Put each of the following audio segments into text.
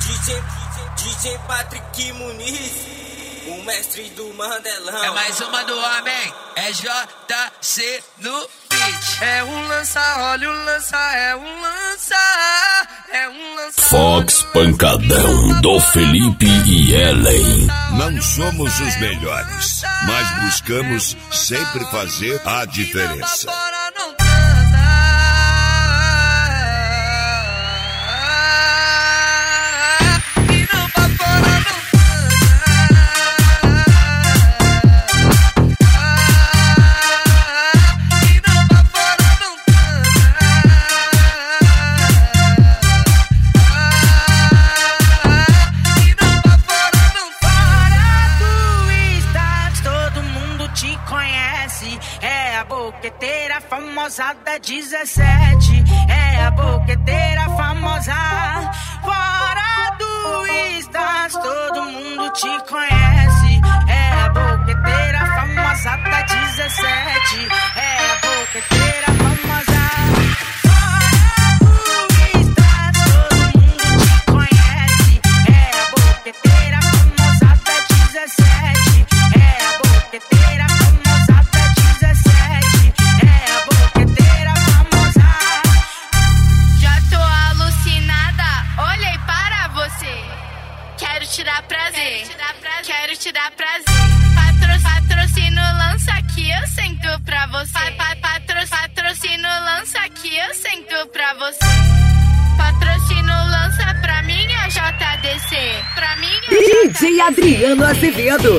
DJ Patrick Muniz, o mestre do Mandelão. É mais uma do homem, é JC no beat. É um lança, olha o lança, é um lança, é um lança. Fox Pancadão do Felipe e Ellen. Não somos os melhores, mas buscamos sempre fazer a diferença. É a boqueteira famosa da 17. É a boqueteira famosa. Fora do Stas, todo mundo te conhece. É a boqueteira famosa da 17. É a boqueteira famosa. Fora do Stas, todo mundo te conhece. É a boqueteira famosa da 17. É a boqueteira famosa. Quero te dar prazer. Patrocínio lança que eu sento pra você. Patrocínio lança que eu sento pra você. Patrocínio lança pra mim é JDC. Pra mim é DJ Adriano Azevedo.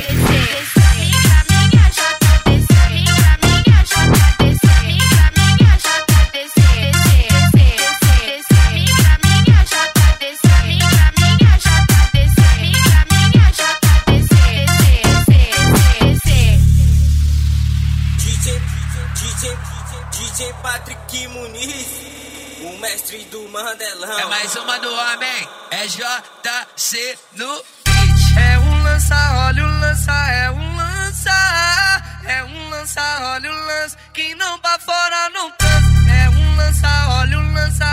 DJ Patrick Muniz, o mestre do Mandelão. É mais uma do homem, é JC no beat. É um lança, olha o lança, é um lança, é um lança, olha o lança, que não pra fora não cansa. É um lança, olha o lança,